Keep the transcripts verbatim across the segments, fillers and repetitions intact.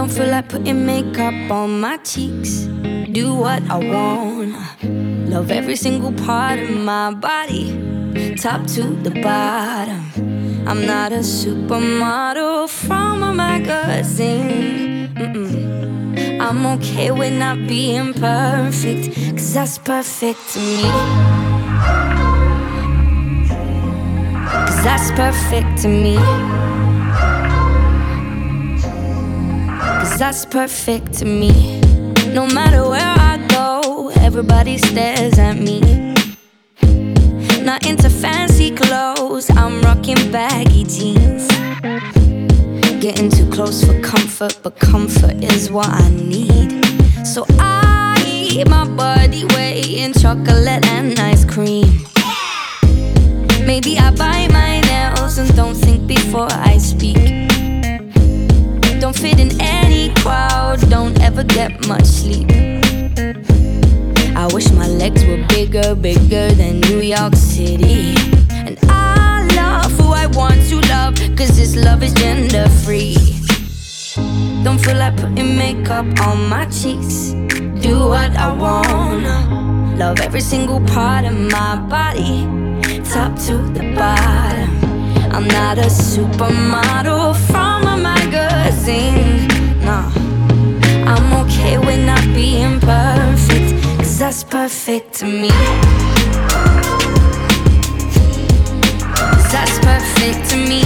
Don't feel like putting makeup on my cheeks. Do what I want. Love every single part of my body, top to the bottom. I'm not a supermodel from a magazine. Mm-mm. I'm okay with not being perfect, 'cause that's perfect to me. 'Cause that's perfect to me. 'Cause that's perfect to me. No matter where I go, everybody stares at me. Not into fancy clothes, I'm rocking baggy jeans. Getting too close for comfort, but comfort is what I need. So I eat my body weight in chocolate and ice cream. Maybe I bite my nails and don't think before I speak. Don't fit in any crowd, don't ever get much sleep. I wish my legs were bigger, bigger than New York City. And I love who I want to love, 'cause this love is gender free. Don't feel like putting makeup on my cheeks. Do what I wanna. Love every single part of my body, top to the bottom. I'm not a supermodel from a magazine. No, I'm okay with not being perfect, 'cause that's perfect to me. 'Cause that's perfect to me.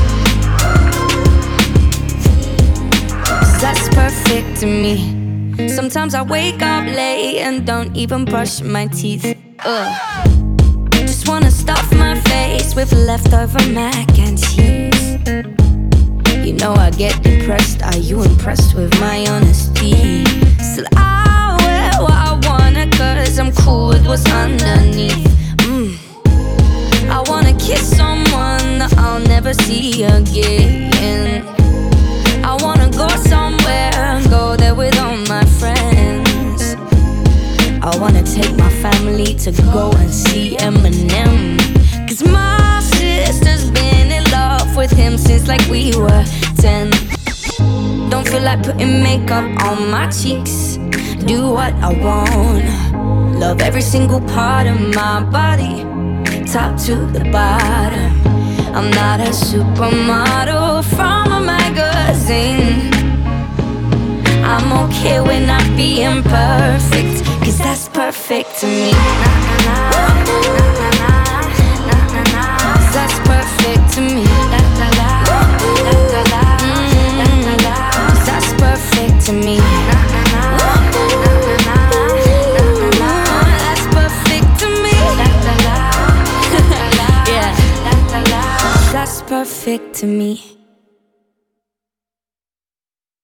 'Cause that's perfect to me. Sometimes I wake up late and don't even brush my teeth. Ugh. Just wanna stuff my face with leftover mac and cheese. You know I get depressed, are you impressed with my honesty? Still I wear what I wanna, 'cause I'm cool with what's underneath. mm. I wanna kiss someone that I'll never see again. I wanna go somewhere and go there with all my friends. I wanna take my family to go and see Eminem, 'cause my sister's been in love with him since like we were ten. Don't feel like putting makeup on my cheeks. Do what I want. Love every single part of my body, top to the bottom. I'm not a supermodel from a magazine. I'm okay with not being perfect, 'cause that's perfect to me. 'Cause that's perfect to me. To me, that's perfect to me. Yeah, that's perfect to me.